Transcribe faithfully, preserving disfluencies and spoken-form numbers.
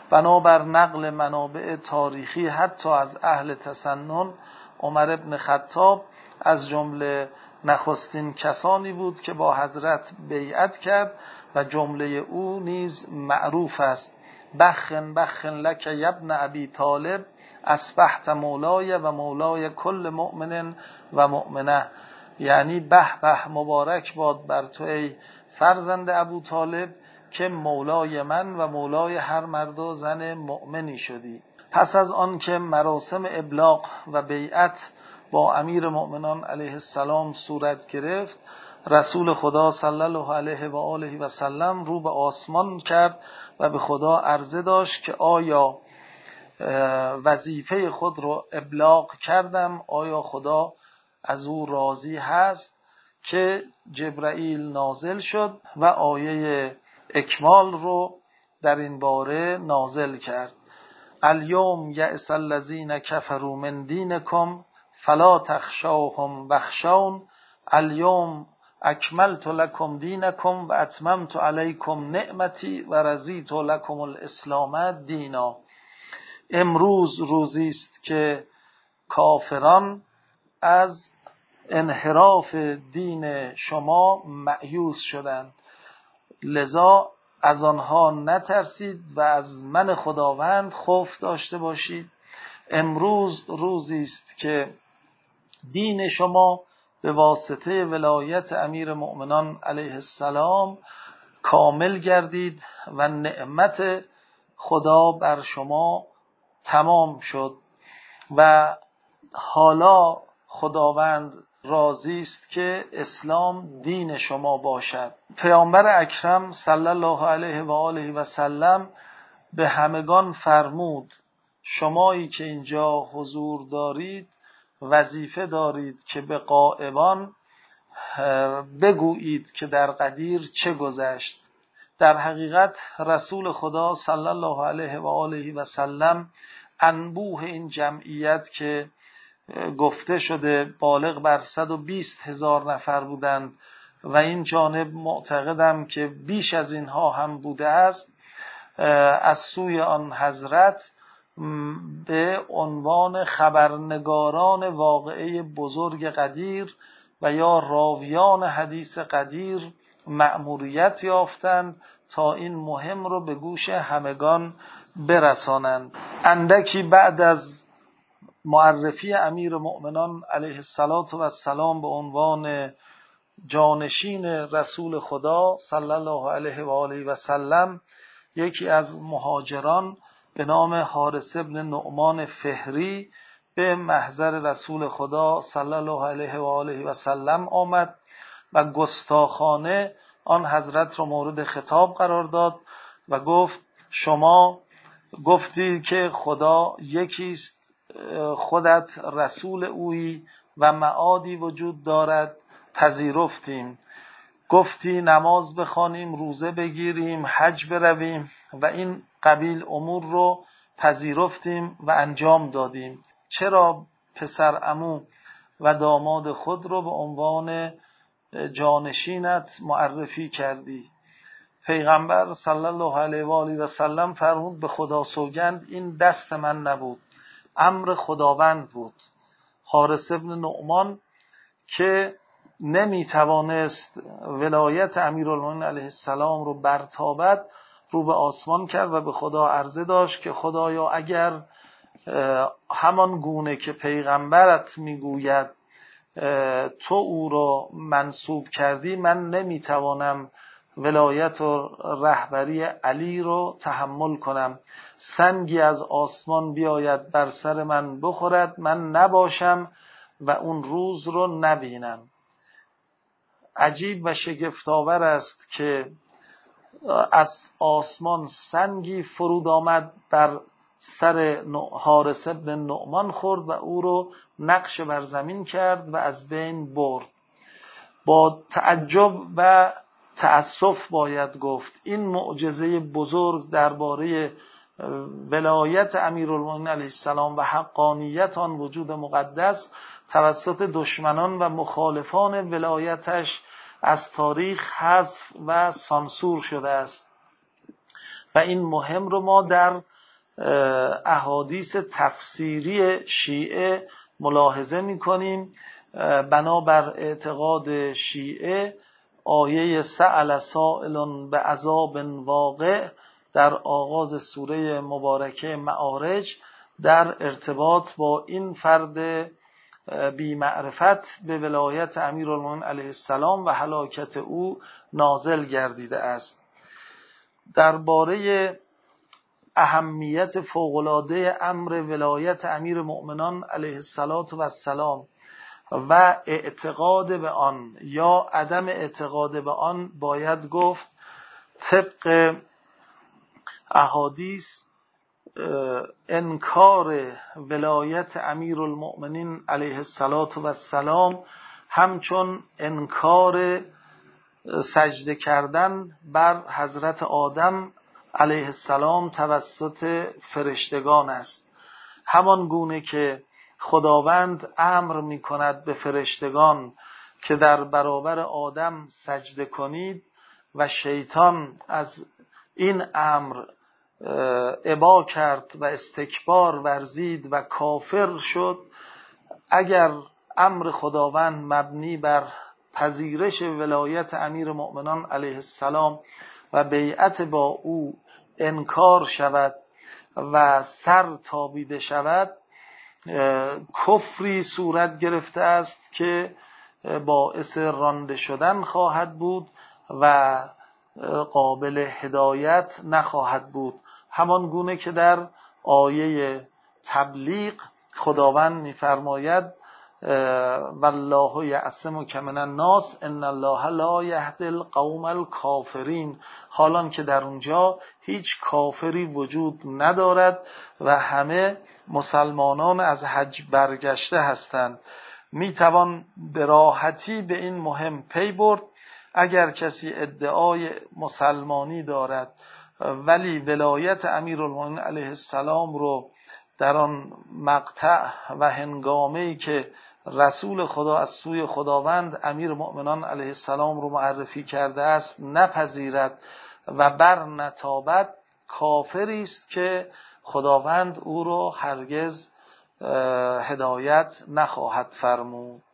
بنابر نقل منابع تاریخی حتی از اهل تسنن، عمر بن خطاب از جمله نخستین کسانی بود که با حضرت بیعت کرد و جمله او نیز معروف است: بخن بخن لک یبن ابی طالب، اصبحت مولای و مولای کل مؤمن و مؤمنه. یعنی به به، مبارک باد بر تو ای فرزند ابو طالب که مولای من و مولای هر مرد و زن مؤمنی شدی. پس از آن که مراسم ابلاغ و بیعت با امیر مؤمنان علیه السلام صورت گرفت، رسول خدا صلی الله علیه و آله و سلم رو به آسمان کرد و به خدا عرضه داشت که آیا وظیفه خود رو ابلاغ کردم؟ آیا خدا از او راضی هست؟ که جبرائیل نازل شد و آیه اکمال رو در این باره نازل کرد: الیوم یئس الذین کفروا من دینکم فلا تخشوهم واخشون الیوم اکملت لکم دینکم و اتممت علیکم نعمتی و رضیت لکم الاسلام دینا. امروز روزی است که کافران از انحراف دین شما مأیوس شدند، لذا از آنها نترسید و از من خداوند خوف داشته باشید. امروز روزی است که دین شما به واسطه ولایت امیر مؤمنان علیه السلام کامل گردید و نعمت خدا بر شما تمام شد و حالا خداوند راضی است که اسلام دین شما باشد. پیامبر اکرم صلی الله علیه و آله و سلم به همگان فرمود: شمایی که اینجا حضور دارید وظیفه دارید که به غائبان بگویید که در قدیر چه گذشت. در حقیقت رسول خدا صلی الله علیه و آله و سلم انبوه این جمعیت که گفته شده بالغ بر صد و بیست هزار نفر بودند و این جانب معتقدم که بیش از اینها هم بوده است، از سوی آن حضرت به عنوان خبرنگاران واقعه بزرگ قدیر و یا راویان حدیث قدیر مأموریت یافتند تا این مهم رو به گوش همگان برسانند. اندکی بعد از معرفی امیر مؤمنان علیه السلام به عنوان جانشین رسول خدا صلی الله علیه و آله و سلم، یکی از مهاجران به نام حارث بن نعمان فهری به محضر رسول خدا صلی الله علیه و آله و سلم آمد و گستاخانه آن حضرت را مورد خطاب قرار داد و گفت: شما گفتی که خدا یکیست، خودت رسول اویی و معادی وجود دارد، پذیرفتیم. گفتی نماز بخوانیم، روزه بگیریم، حج برویم و این قبیل امور رو پذیرفتیم و انجام دادیم. چرا پسر عمو و داماد خود رو به عنوان جانشینت معرفی کردی؟ پیغمبر صلی الله علیه و آله و سلم فرمود: به خدا سوگند این دست من نبود، امر خداوند بود. حارث بن نعمان که نمی توانست ولایت امیرالمومنین علیه السلام رو برتابد، رو به آسمان کرد و به خدا عرضه داشت که خدایا اگر همان گونه که پیغمبرت میگوید تو او رو منصوب کردی، من نمیتوانم ولایت و رهبری علی رو تحمل کنم. سنگی از آسمان بیاید بر سر من بخورد، من نباشم و اون روز رو نبینم. عجیب و شگفت‌آور است که از آسمان سنگی فرود آمد، بر سر حارث بن نعمان خورد و او رو نقش بر زمین کرد و از بین برد. با تعجب و تأسف باید گفت این معجزه بزرگ درباره ولایت امیرالمومنین علیه السلام و حقانیت آن وجود مقدس توسط دشمنان و مخالفان ولایتش از تاریخ حذف و سانسور شده است و این مهم رو ما در احادیث تفسیری شیعه ملاحظه می‌کنیم. بنابر اعتقاد شیعه آیه سأل سائل بعذاب واقع در آغاز سوره مبارکه معارج در ارتباط با این فرد بی معرفت به ولایت امیرالمومنین علیه السلام و هلاکت او نازل گردیده است. درباره اهمیت فوق‌العاده امر ولایت امیر مؤمنان علیه السلام و اعتقاد به آن یا عدم اعتقاد به آن باید گفت طبق احادیث انکار ولایت امیرالمؤمنین علیه السلام همچون انکار سجده کردن بر حضرت آدم علیه السلام توسط فرشتگان است. همان گونه که خداوند امر می کند به فرشتگان که در برابر آدم سجده کنید و شیطان از این امر ابا کرد و استکبار ورزید و کافر شد، اگر امر خداوند مبنی بر پذیرش ولایت امیر مؤمنان علیه السلام و بیعت با او انکار شود و سر تابیده شود، کفری صورت گرفته است که باعث رانده شدن خواهد بود و قابل هدایت نخواهد بود. همان گونه که در آیه تبلیغ خداوند می‌فرماید والله یعصمک من الناس ان الله لا یهدی القوم الکافرین، حالان که در اونجا هیچ کافری وجود ندارد و همه مسلمانان از حج برگشته هستند. میتوان به راحتی به این مهم پی برد اگر کسی ادعای مسلمانی دارد ولی ولایت امیرالمومنین علیه السلام رو در آن مقطع و هنگامه‌ای که رسول خدا از سوی خداوند امیر مؤمنان علیه السلام رو معرفی کرده است نپذیرد و بر نتابد، کافری است که خداوند او رو هرگز هدایت نخواهد فرمود.